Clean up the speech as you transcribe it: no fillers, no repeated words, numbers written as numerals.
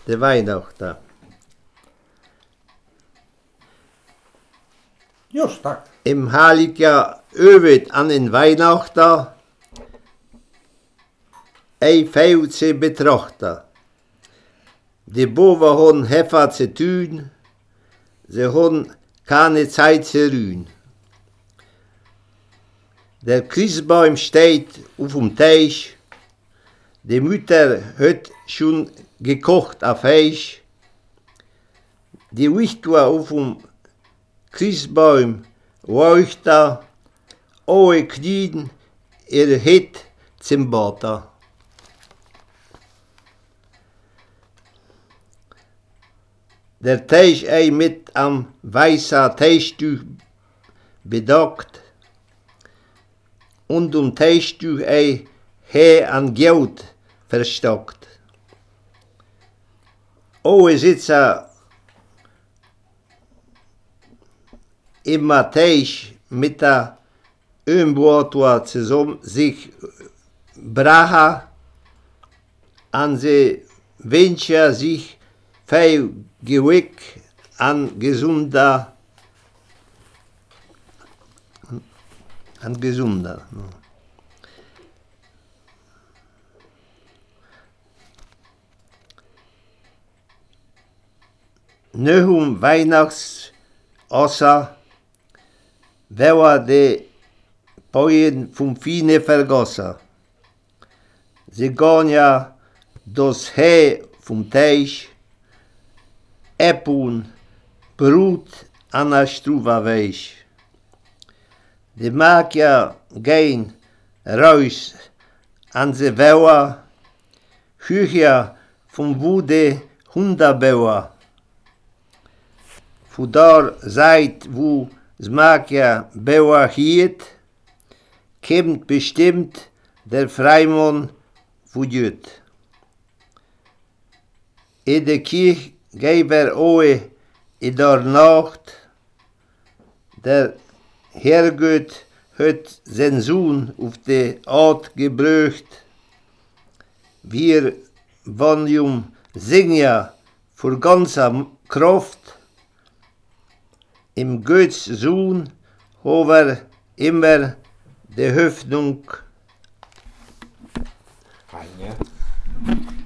de Weihnachten. Just tak. Im Heiligen övet an den Weihnachten ei feil zu betrachten. Die Boven hon heffa zu tun, sie hon keine Zeit zu ruhen. Der Christbaum steht auf dem Tisch, die Mutter hat schon gekocht auf Fleisch. Die Lichter auf dem Christbaum leuchten, alle Knien ihr Hit zum Baden. Der Tisch ei mit am weißen Tischtuch bedeckt und Tischtuch ei he an Geld verstockt. Alle sitzen im Tisch mit der Ömboatua zusammen sich brachen, an sie wünschen sich viel Glück an gesunder. Nach Weihnachtsosser werden die Päuen vom Fine vergossen. Sie gehen ja das He vom Tisch, Äppeln, Brot an der Struve weich. Die Magier gehen raus an die Wälder, Küche vom Wude Hundebauer. Von der Seite, wo das Magier Bauer hielt, kommt bestimmt der Freimann von Jüt. In der Kirche gehen wir alle in der Nacht, der Herrgott hat seinen Sohn auf die Art gebracht. Wir wollen singen vor ganzer Kraft. Im Gottes Sohn haben wir immer die Hoffnung. Fajnie.